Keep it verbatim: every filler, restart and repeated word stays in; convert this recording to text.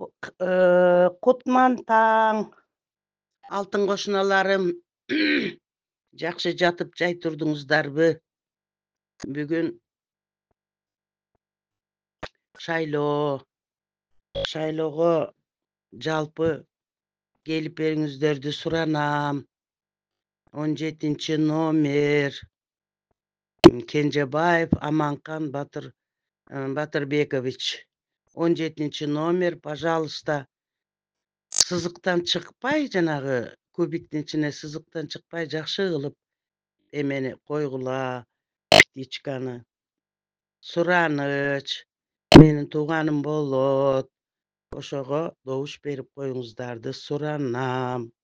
Кутман таң, алтын кошуналарым. Жакшы жатып жай турдуңуздарбы? Бүгүн шайлоо, шайлоого жалпы келип бериңиздерди суранам. он жетинчи номер Кенжебаев Аманкан Батыр Батырбекович. он жетинчи номер, пожалуйста, сызыктан чыкпай, жанагы кубиктин ичине сызыктан чыкпай жакшы кылып эмени койгула, птичканы. Сураныч, менин тууганым болот. Ошого добуш берип коюңуздарды суранам.